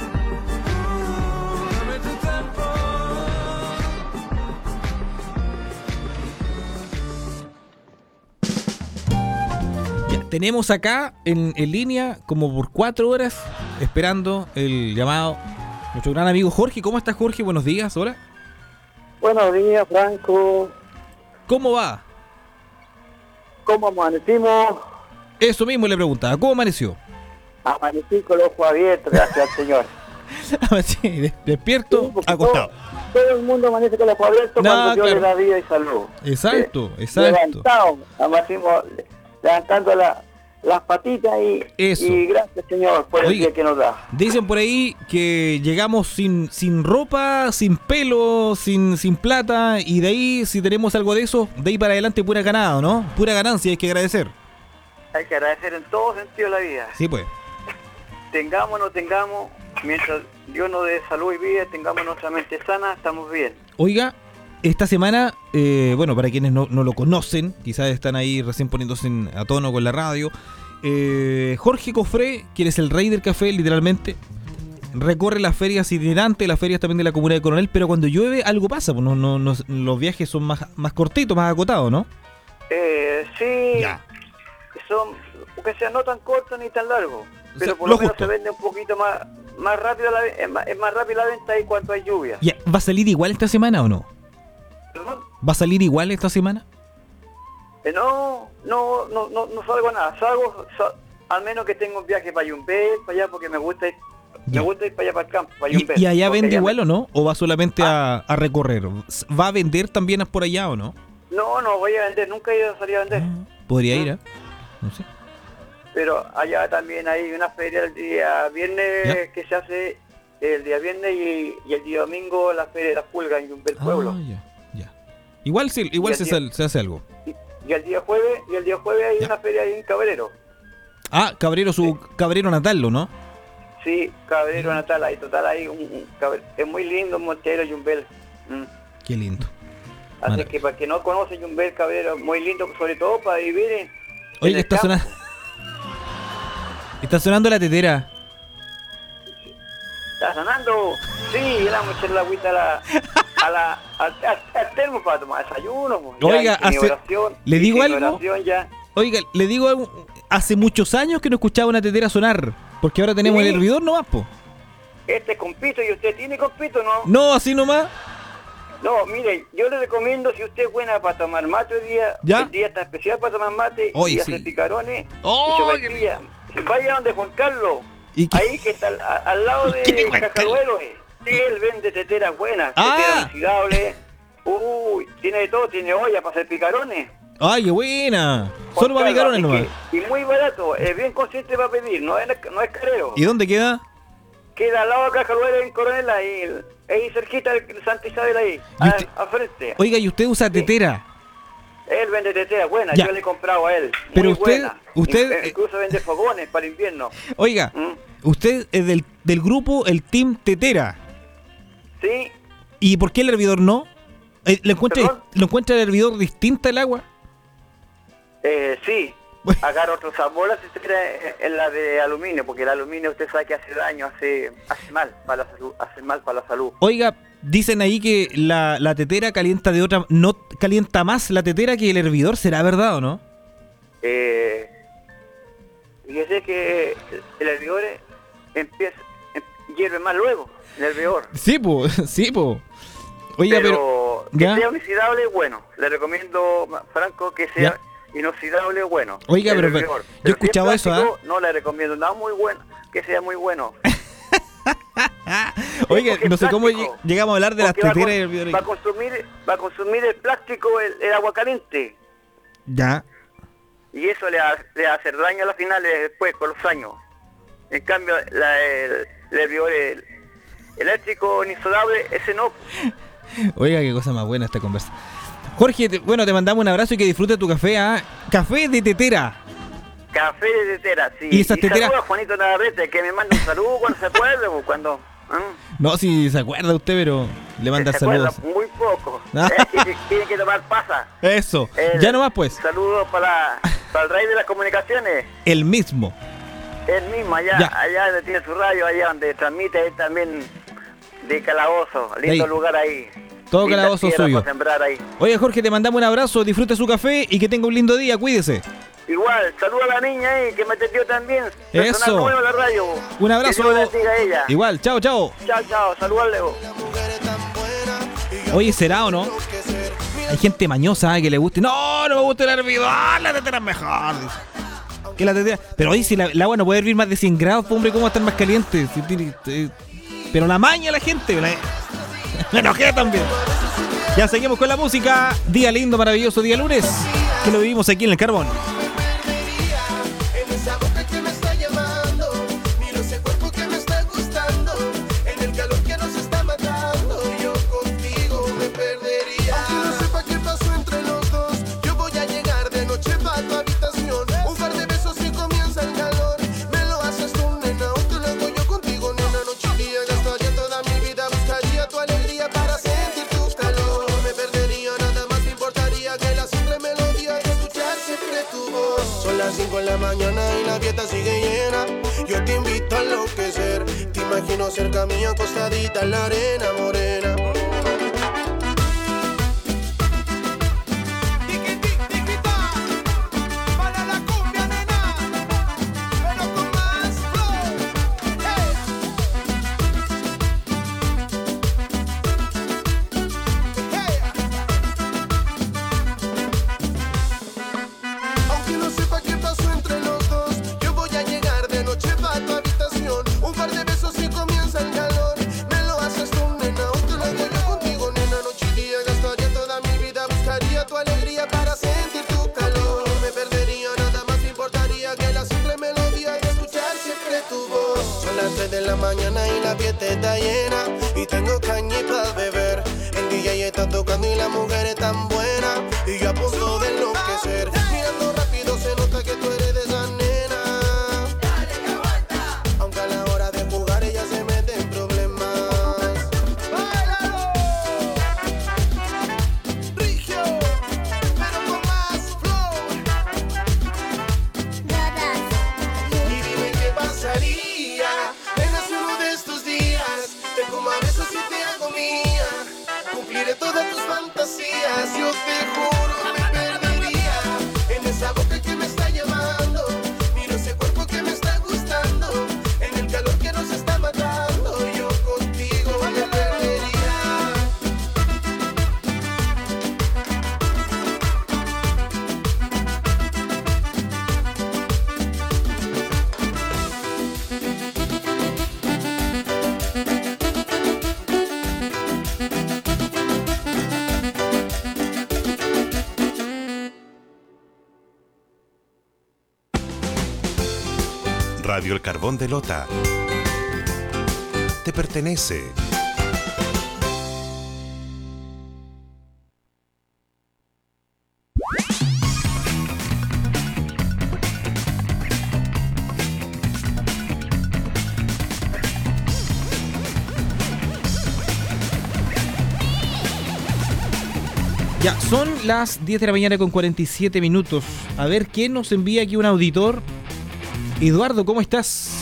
uh, dame tu tiempo. Ya, tenemos acá en, en línea como por cuatro horas esperando el llamado. Nuestro gran amigo Jorge. ¿Cómo estás, Jorge? Buenos días, hola. Buenos días, Franco. ¿Cómo va? ¿Cómo amanecimos? Eso mismo le preguntaba. ¿Cómo amaneció? Amanecí con los ojos abiertos, gracias al Señor. Sí, des- despierto, Sí, acostado. Todo, todo el mundo amanece con los ojos abiertos No, cuando Dios claro. le da vida y salud. Exacto, Eh, exacto. Levantado, amanecimos levantando la, las patitas y, Eso. y gracias, Señor, por el Oiga, día que nos da. Dicen por ahí que llegamos sin, sin ropa, sin pelo, sin, sin plata, y de ahí, si tenemos algo de eso, de ahí para adelante pura ganado, ¿no? Pura ganancia, hay que agradecer. Hay que agradecer en todo sentido de la vida. Sí, pues. Tengamos o no tengamos, mientras Dios nos dé salud y vida, tengamos nuestra mente sana, estamos bien. Oiga, esta semana, eh, bueno, para quienes no, no lo conocen, quizás están ahí recién poniéndose en- a tono con la radio, eh, Jorge Cofré, quien es el rey del café, literalmente, recorre las ferias itinerantes, las ferias también de la comuna de Coronel, pero cuando llueve algo pasa, pues no, no, no- los viajes son más, más cortitos, más acotados, ¿no? Eh, sí, Ya. son, que sean no tan cortos ni tan largos, pero sea, por lo lo menos justo. se vende un poquito más más rápido, la, es, más, es más rápida la venta ahí cuando hay lluvia. Ya, ¿va a salir igual esta semana o no? ¿Perdón? ¿Va a salir igual esta semana? Eh, no, no, no, no, no salgo a nada, salgo sal- al menos que tenga un viaje para Yumbel, para allá, porque me gusta ir, Ya. me gusta ir para allá para el campo, para ¿Y, Yumbel. y allá porque vende allá igual me- o no? ¿O va solamente a, a recorrer? ¿Va a vender también por allá o no? No, no voy a vender, nunca he ido a salir a vender. Podría ir, ¿eh? No sé. Pero allá también hay una feria el día viernes Ya. que se hace el día viernes y, y el día domingo la feria de las pulgas en Yumbel Pueblo. Ah, ya, ya. Igual, sí, igual Y se, el día- sal- se hace algo. Y el día jueves, y el día jueves hay una feria ahí en Cabrero. Ah, Cabrero, su Cabrero natal, ¿no? Sí, Cabrero Natal, ahí total, ahí un, un Cabre- es muy lindo Montero Yumbel. Mm. Qué lindo. Así Mara- que para que no conoce Yumbel Cabrero, muy lindo, sobre todo para vivir en, Oye, en el está campo. sonando. Está sonando la tetera. Está sonando. Sí, le vamos a echar la agüita a la, a la, al, al- al termo para tomar desayuno. pues. Ya Oiga, hice mi hace- oración, ¿le hice digo mi algo? oración ya. Oiga, le digo algo. Hace muchos años que no escuchaba una tetera sonar. Porque ahora tenemos Sí. el hervidor nomás, po. Este compito, ¿y usted tiene compito, no? No, así nomás. No, mire, yo le recomiendo, si usted es buena para tomar mate hoy día, ¿Ya? el día está especial para tomar mate Hoy y sí. hacer picarones Oh, y sopaipilla. Vaya donde Juan Carlos, ¿Y qué? ahí que está al, a- al lado de ¿Quién es Juan Cacaduelo, eh. Él vende teteras buenas, Ah. teteras inoxidables. Uy, tiene de todo, tiene olla para hacer picarones. Ay, qué buena. Juan Solo para Carlos, picarones así nomás. que- Y muy barato, es bien consciente para pedir, no es, no es carero. ¿Y dónde queda? Queda al lado de Cacaduelo en Coronel, ahí, ahí cerquita del Santa Isabel, ahí, ¿Y usted- al, al frente. Oiga, ¿y usted usa tetera? Él vende teteras buenas, Ya. yo le he comprado a él. Pero muy usted- buena. usted- In- Incluso vende fogones para invierno. Oiga, ¿Mm? usted es del, del grupo El Team Tetera. Sí, ¿Y por qué el hervidor no? Eh, ¿Lo encuentra, ¿Perdón? ¿Lo encuentra el hervidor distinta el agua? eh, sí. Agarra otro sabor si usted quiere en la de aluminio, porque el aluminio usted sabe que hace daño, hace hace mal para la salud, hace mal para la salud. Oiga, dicen ahí que la, la tetera calienta de otra... No calienta más la tetera que el hervidor. ¿Será verdad o no? Eh, fíjese que el hervidor empieza, em- hierve más luego, el hervidor. Sí, po, sí, po. Oiga, pero... pero, que ¿ya? sea inoxidable, bueno. Le recomiendo, Franco, que sea inoxidable, bueno. Oiga, El pero- hervidor. yo he Pero si es escuchado eso, plástico, No le recomiendo nada muy bueno, que sea muy bueno. Oiga, porque no es sé cómo plástico. lleg- llegamos a hablar de las Porque va a teteras y con- hervidores. Va a consumir, va a consumir el plástico, el, el agua caliente. Ya. Y eso le va, le va a hacer daño a las finales después, con los años. En cambio, la, el, el vigor el, eléctrico inexorable, ese no. Oiga, qué cosa más buena esta conversa. Jorge, te, bueno, te mandamos un abrazo y que disfrutes tu café, ¿ah? Café de tetera. Café de tetera, sí. Y esas teteras... saludos a Juanito Navarrete, que me manda un saludo cuando se acuerde, o cuando... ¿eh? No, si se acuerda usted, pero le manda se saludos. Se muy poco. eh, Tiene que tomar pasa. Eso, el, ya nomás pues. Saludos para, para el rey de las comunicaciones. El mismo. El mismo, allá, ya. allá donde tiene su radio, allá donde transmite él también de Calabozo. Lindo ahí. Lugar ahí. Todo Calabozo suyo. Ahí. Oye, Jorge, te mandamos un abrazo, disfrute su café y que tenga un lindo día, cuídese. Igual, saluda a la niña ahí que me atendió también. Eso. Nuevo en la radio. Un abrazo. Ella. Igual, chao, chao. Chao, chao, saludarle. Oye, ¿será o no? Hay gente mañosa ¿eh? que le guste. No, no me gusta el hervidor, la tetera es mejor. Que la tetera. Pero oye, si la, el agua no puede hervir más de cien grados, pues, hombre, ¿cómo va a estar más caliente? Pero la maña la gente. La... Me enojé también. Ya seguimos con la música. Día lindo, maravilloso, día lunes. Que lo vivimos aquí en el Carbón. cinco en la mañana y la fiesta sigue llena. Yo te invito a enloquecer. Te imagino cerca mía acostadita en la arena morena. De la mañana y la fiesta está llena y tengo caña para beber. El D J está tocando y la mujer es tan buena y yo a punto de enloquecer. Mirando rápido se nota que tú eres de esa nena. Aunque a la hora de jugar ella se mete en problemas. ¡Báilalo! Rigio, pero con más flow. Y dime qué pasaría. Cumpliré todas tus fantasías, yo te juro me perdería en esa boca que me está llamando, miro ese cuerpo que me está gustando, en el calor que nos está matando, yo contigo me perdería. Radio El Carbón de Lota te pertenece. Ya, son las diez de la mañana con cuarenta y siete minutos. A ver, ¿quién nos envía aquí un auditor? Eduardo, ¿cómo estás?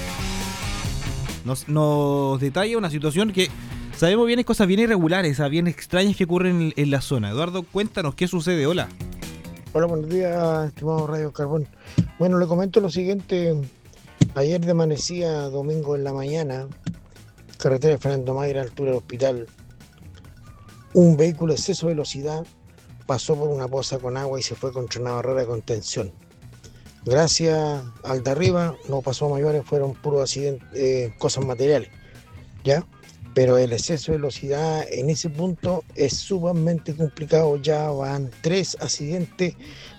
Nos, nos detalla una situación que sabemos bien es cosas bien irregulares, bien extrañas que ocurren en, en la zona. Eduardo, cuéntanos qué sucede. Hola. Hola, buenos días, estimado Radio Carbón. Bueno, le comento lo siguiente. Ayer de amanecía domingo en la mañana, carretera de Fernando Mayra, altura del hospital, un vehículo de exceso de velocidad pasó por una poza con agua y se fue contra una barrera de contención. Gracias al de arriba no pasó a mayores, fueron puros accidentes, eh, cosas materiales, ¿ya? Pero el exceso de velocidad en ese punto es sumamente complicado, ya van tres accidentes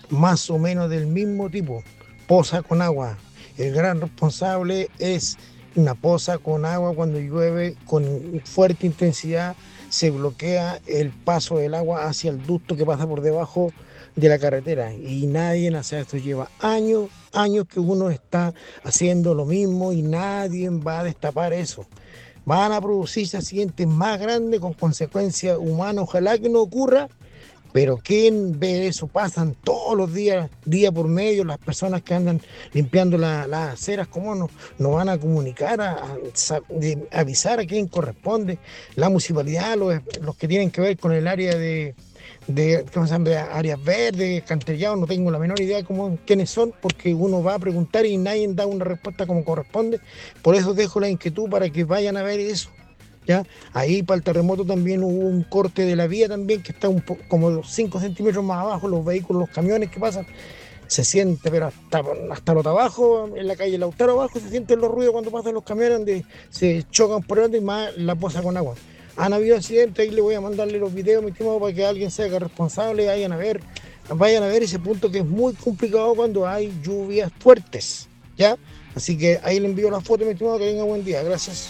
más o menos del mismo tipo, poza con agua. El gran responsable es una poza con agua. Cuando llueve con fuerte intensidad se bloquea el paso del agua hacia el ducto que pasa por debajo de la carretera y nadie hace esto. Lleva años, años que uno está haciendo lo mismo y nadie va a destapar eso. Van a producirse accidentes más grandes con consecuencias humanas. Ojalá que no ocurra, pero ¿quién ve eso? Pasan todos los días, día por medio, las personas que andan limpiando la, las aceras. ¿Cómo no, no van a comunicar, a, a, a avisar a quién corresponde? La municipalidad, los, los que tienen que ver con el área de, de, ¿cómo se llama? De áreas verdes, canterillados, no tengo la menor idea de cómo, quiénes son, porque uno va a preguntar y nadie da una respuesta como corresponde. Por eso dejo la inquietud para que vayan a ver eso. ¿Ya? Ahí para el terremoto también hubo un corte de la vía también que está un po- como cinco centímetros más abajo. Los vehículos, los camiones que pasan, se siente, pero hasta, hasta los de abajo, en la calle Lautaro abajo, se sienten los ruidos cuando pasan los camiones donde se chocan por donde y más la poza con agua. Han habido accidentes, ahí le voy a mandarle los videos, mi estimado, para que alguien se haga responsable, vayan a ver, vayan a ver ese punto que es muy complicado cuando hay lluvias fuertes, ¿ya? Así que ahí le envío la foto, mi estimado, que tenga buen día, gracias.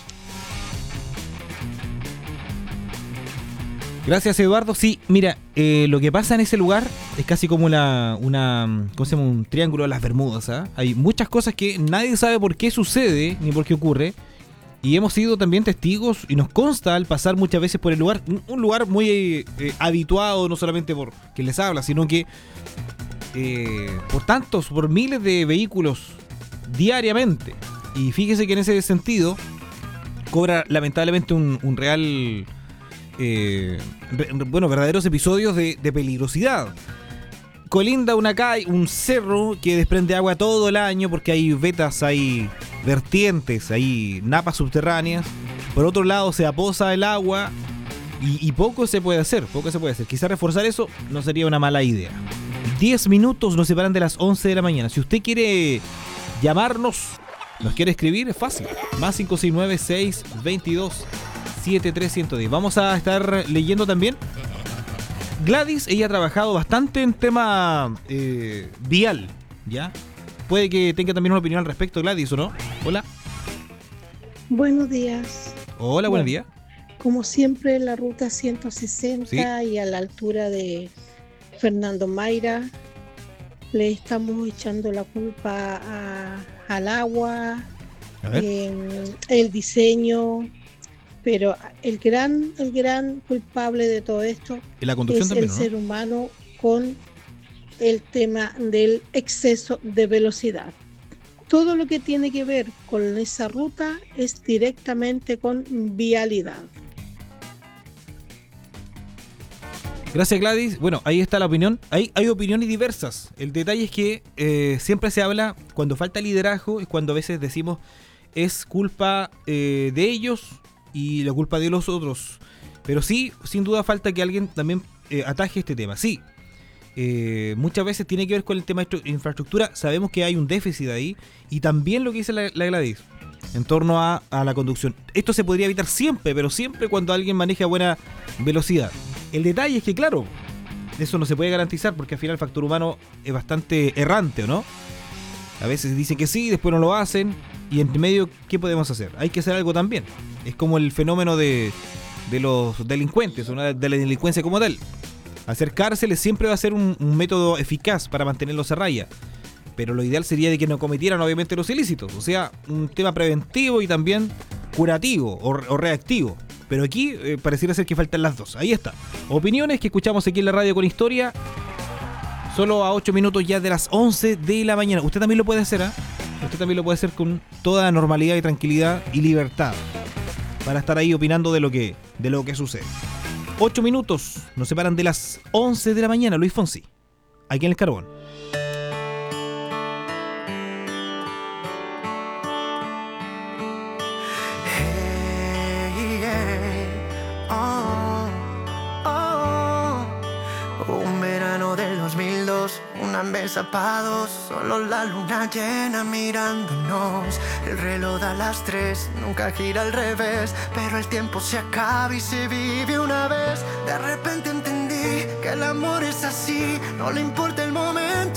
Gracias, Eduardo. Sí, mira, eh, lo que pasa en ese lugar es casi como la, una, ¿cómo se llama? Un triángulo de las Bermudas, ¿eh? Hay muchas cosas que nadie sabe por qué sucede ni por qué ocurre. Y hemos sido también testigos y nos consta al pasar muchas veces por el lugar, un, un lugar muy eh, habituado, no solamente por quien les habla, sino que eh, por tantos, por miles de vehículos diariamente. Y fíjese que en ese sentido cobra lamentablemente un, un real... Eh, re, bueno, verdaderos episodios de, de peligrosidad. Colinda una calle, un cerro que desprende agua todo el año porque hay vetas, hay vertientes, hay napas subterráneas. Por otro lado se aposa el agua y, y poco se puede hacer, poco se puede hacer. Quizá reforzar eso no sería una mala idea. diez minutos nos separan de las once de la mañana. Si usted quiere llamarnos, nos quiere escribir, es fácil. Más cinco seis nueve, seis veintidós, setenta y tres ciento diez. Vamos a estar leyendo también. Gladys, ella ha trabajado bastante en tema eh, vial, ¿ya? Puede que tenga también una opinión al respecto, Gladys, ¿o no? Hola. Buenos días. Hola, buenos días. Como siempre, la ruta ciento sesenta, ¿sí? Y a la altura de Fernando Mayra, le estamos echando la culpa a, al agua, eh, el diseño, pero el gran, el gran culpable de todo esto la conducción es también, el ¿no? ser humano con el tema del exceso de velocidad. Todo lo que tiene que ver con esa ruta es directamente con vialidad. Gracias, Gladys. Bueno, ahí está la opinión. Hay, hay opiniones diversas. El detalle es que eh, siempre se habla, cuando falta liderazgo, es cuando a veces decimos es culpa eh, de ellos y la culpa de los otros. Pero sí, sin duda falta que alguien también eh, ataje este tema. Sí, eh, muchas veces tiene que ver con el tema de infraestructura. Sabemos que hay un déficit ahí. Y también lo que dice la, la Gladys en torno a, a la conducción. Esto se podría evitar siempre, pero siempre cuando alguien maneja a buena velocidad. El detalle es que, claro, eso no se puede garantizar porque al final el factor humano es bastante errante, ¿o no? A veces dicen que sí, después no lo hacen. Y en medio, ¿qué podemos hacer? Hay que hacer algo también. Es como el fenómeno de, de los delincuentes, ¿no? De la delincuencia como tal. Hacer cárceles siempre va a ser un, un método eficaz para mantenerlos a raya. Pero lo ideal sería de que no cometieran obviamente los ilícitos. O sea, un tema preventivo y también curativo o, o reactivo. Pero aquí eh, pareciera ser que faltan las dos. Ahí está. Opiniones que escuchamos aquí en la radio con historia. Solo a ocho minutos ya de las once de la mañana. Usted también lo puede hacer, ¿ah? ¿eh? Usted también lo puede hacer con toda normalidad y tranquilidad y libertad. Para estar ahí opinando de lo que, de lo que sucede. ocho minutos nos separan de las once de la mañana. Luis Fonsi, aquí en El Carbón. Una mesa pa' dos, solo la luna llena mirándonos. El reloj da las tres, nunca gira al revés, pero el tiempo se acaba y se vive una vez. De repente entendí que el amor es así, no le importa el momento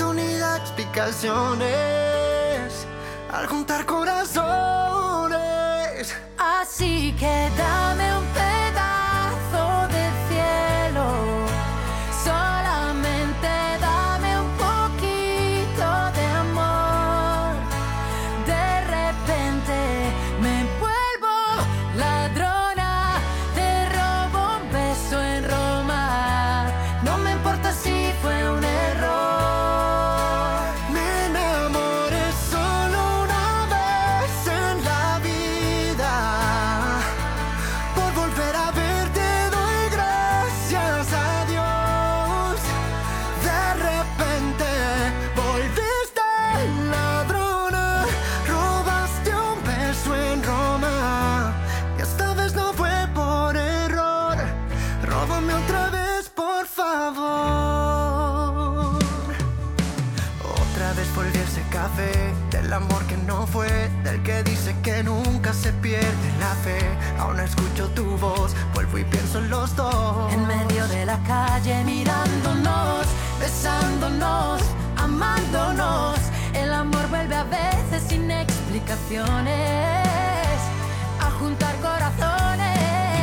explicaciones al juntar corazones. Así que dame un pedazo del cielo, solamente dame un poquito de amor. De repente me vuelvo ladrona, te robo un beso en Roma. No me importa si fue un error. Me enamoré solo una vez en la vida. Por volver a verte doy gracias a Dios. De repente volviste ladrona, robaste un beso en Roma. Y esta vez no fue por error. Róbame otra vez, por favor. Otra vez volví a ese café, del amor que no fue, del que dice que nunca se pierde la fe. Aún escucho tu voz, vuelvo y pienso en los dos. En medio de la calle mirándonos, besándonos, amándonos. El amor vuelve a veces sin explicaciones a juntar corazones.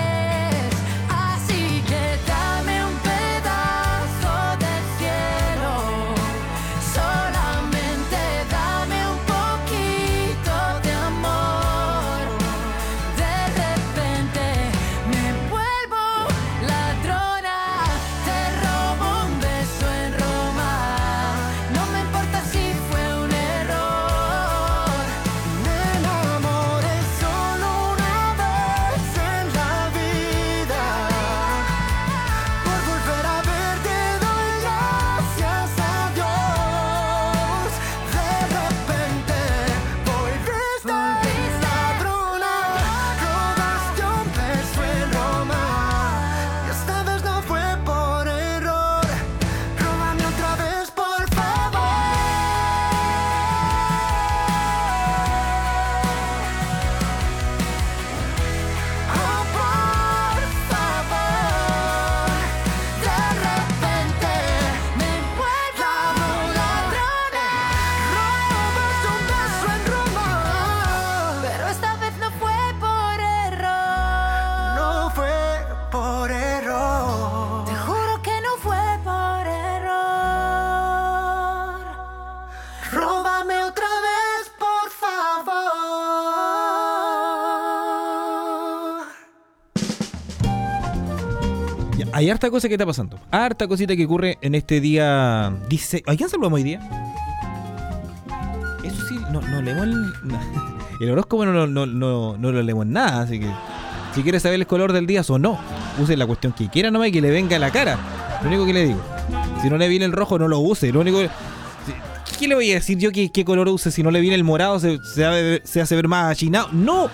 Así que dame un pedazo del cielo, solamente dame un poquito de amor. De repente me vuelvo ladrona, te robo un beso en Roma. No me importa si fue un error. Me enamoré solo una vez en la vida. Por volver a verte doy gracias a Dios. De repente volviste ladrona, robaste un beso en Roma. Y esta vez no fue por error. Róbame otra vez, por favor. Oh, por favor. De repente me vuelvo ladrona, robas un beso en Roma. Pero esta vez no fue por error. No fue por error. Te juro que no fue por error. Róbame otra vez, por favor. Ya, hay harta cosa que está pasando. Harta cosita que ocurre en este día. Dice, ¿a quién saludamos hoy día? Eso sí, no, no leemos el. no. El horóscopo no, no, no, no, no lo leemos nada, así que si quieres saber el color del día o no, use la cuestión que quiera nomás y que le venga a la cara. Lo único que le digo. Si no le viene el rojo, no lo use. Lo único que- si- ¿Qué le voy a decir yo que, qué color use? Si no le viene el morado, se, se, hace- se hace ver más achinado. ¡No!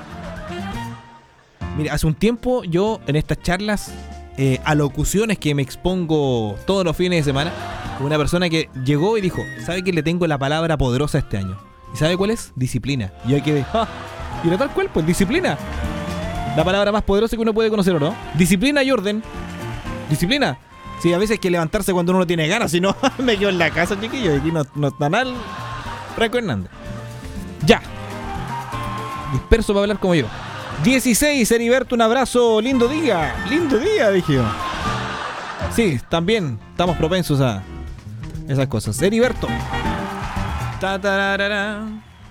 Mira, hace un tiempo yo en estas charlas, eh, alocuciones que me expongo todos los fines de semana, una persona que llegó y dijo, ¿sabe que le tengo la palabra poderosa este año? ¿Y sabe cuál es? Disciplina. Y yo quedé, ¡ah! Y era tal cual, pues disciplina. La palabra más poderosa que uno puede conocer, ¿o no? Disciplina y orden. Disciplina. Sí, a veces hay que levantarse cuando uno no tiene ganas, si no, me quedo en la casa, chiquillo. Aquí no, no está nada el Franco Hernández. Ya. Disperso para hablar como yo. dieciséis, Heriberto, un abrazo. Lindo día. Lindo día, dije yo. Sí, también estamos propensos a esas cosas. Heriberto. Ta, tararara.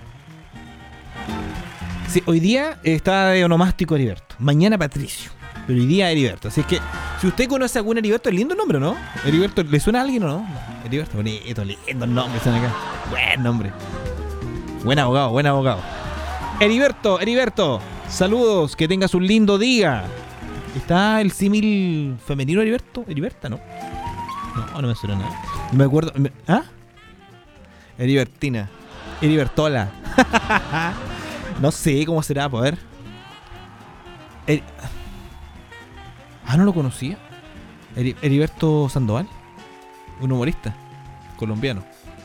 Sí, hoy día está de onomástico Heriberto. Mañana Patricio. Pero hoy día Heriberto. Así es que, si usted conoce a algún Heriberto, es lindo nombre, ¿no? Heriberto, ¿le suena a alguien o no? Heriberto, bonito, lindo nombre, suena acá. Buen nombre. Buen abogado, buen abogado. Heriberto, Heriberto, saludos, que tengas un lindo día. ¿Está el símil femenino Heriberto? Heriberta, ¿no? No, no me suena nada. No me acuerdo. me- ¿Ah? Heribertina. Heribertola. No sé cómo será, pues, a ver. Heri- Ah, no lo conocía. Heri- Heriberto Sandoval. Un humorista colombiano.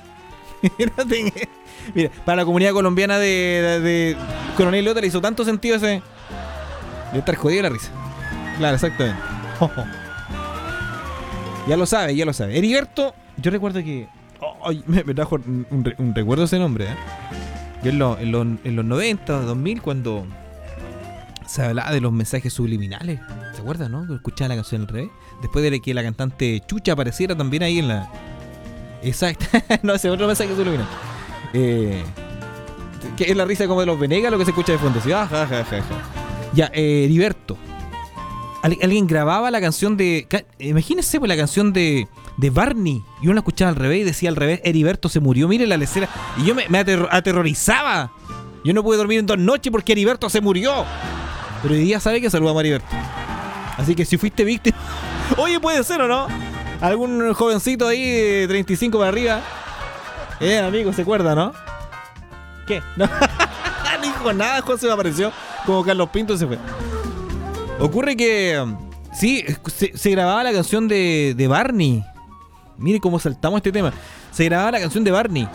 Mira, para la comunidad colombiana de, de, de Coronel Lota le hizo tanto sentido ese. De estar jodido la risa. Claro, exactamente. Ya lo sabe, ya lo sabe. Heriberto, yo recuerdo que Oh, me, me trajo un, un, un recuerdo ese nombre, ¿eh? Yo en, lo, en, lo, en los noventa, dos mil, cuando se hablaba de los mensajes subliminales. ¿Se acuerdan, no? Escuchaba la canción al revés. Después de que la cantante Chucha apareciera también ahí en la... Exacto. No, ese otro mensaje subliminal. Eh... Que es la risa como de los Venegas lo que se escucha de fondo. Así, ah, ja, ja, ja, ja. Ya, eh, Heriberto. Al, alguien grababa la canción de... Imagínense pues la canción de, de Barney. Y uno la escuchaba al revés y decía al revés, Heriberto se murió. Mire la lecera. Y yo me, me aterro, aterrorizaba. Yo no pude dormir en dos noches porque Heriberto se murió. Pero hoy día sabe que saludamos a Heriberto. Así que si fuiste víctima... Oye, puede ser o no. Algún jovencito ahí de treinta y cinco para arriba. Eh, amigo, se acuerda, ¿no? ¿Qué? No, no dijo nada, José me apareció como Carlos Pinto y se fue. Ocurre que sí, se, se grababa la canción de, de Barney. Mire cómo saltamos este tema. Se grababa la canción de Barney.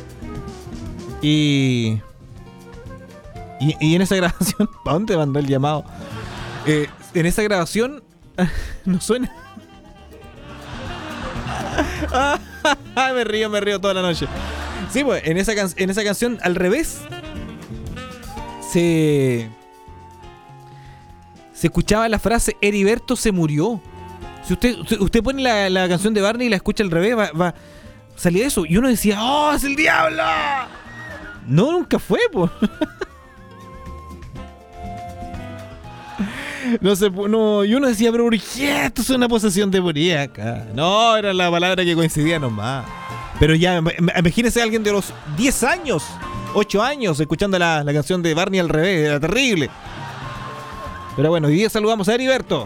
Y Y, y en esa grabación, ¿para dónde mandó el llamado? Eh, en esa grabación no suena. Me río, me río toda la noche. Sí, pues, en esa, can- en esa canción, al revés, se... se escuchaba la frase Heriberto se murió. Si usted, usted pone la, la canción de Barney y la escucha al revés, va, va salía eso. Y uno decía, ¡oh, es el diablo! No, nunca fue, pues. No sé, no, y uno decía, pero ¿por qué? Esto es una posesión demoníaca. No, era la palabra que coincidía nomás. Pero ya, imagínese a alguien de los diez años, ocho años, escuchando la, la canción de Barney al revés, era terrible. Pero bueno, hoy día saludamos a Heriberto.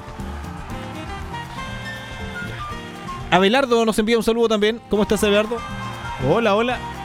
Abelardo nos envía un saludo también. ¿Cómo estás, Abelardo? Hola, hola.